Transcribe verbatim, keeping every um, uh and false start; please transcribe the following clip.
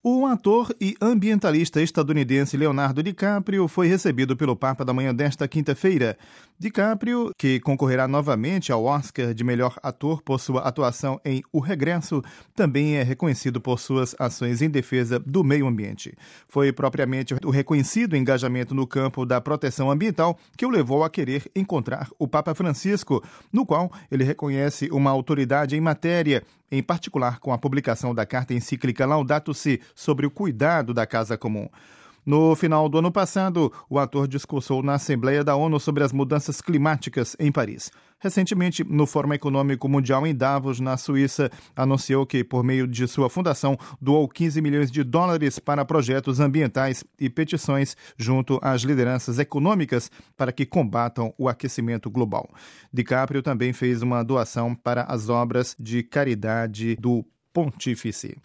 O ator e ambientalista estadunidense Leonardo DiCaprio foi recebido pelo Papa na manhã desta quinta-feira. DiCaprio, que concorrerá novamente ao Oscar de melhor ator por sua atuação em O Regresso, também é reconhecido por suas ações em defesa do meio ambiente. Foi propriamente o reconhecido engajamento no campo da proteção ambiental que o levou a querer encontrar o Papa Francisco, no qual ele reconhece uma autoridade em matéria, em particular com a publicação da carta encíclica Laudato Si sobre o cuidado da casa comum. No final do ano passado, o ator discursou na Assembleia da ONU sobre as mudanças climáticas em Paris. Recentemente, no Fórum Econômico Mundial em Davos, na Suíça, anunciou que, por meio de sua fundação, doou quinze milhões de dólares para projetos ambientais e petições junto às lideranças econômicas para que combatam o aquecimento global. DiCaprio também fez uma doação para as obras de caridade do Pontífice.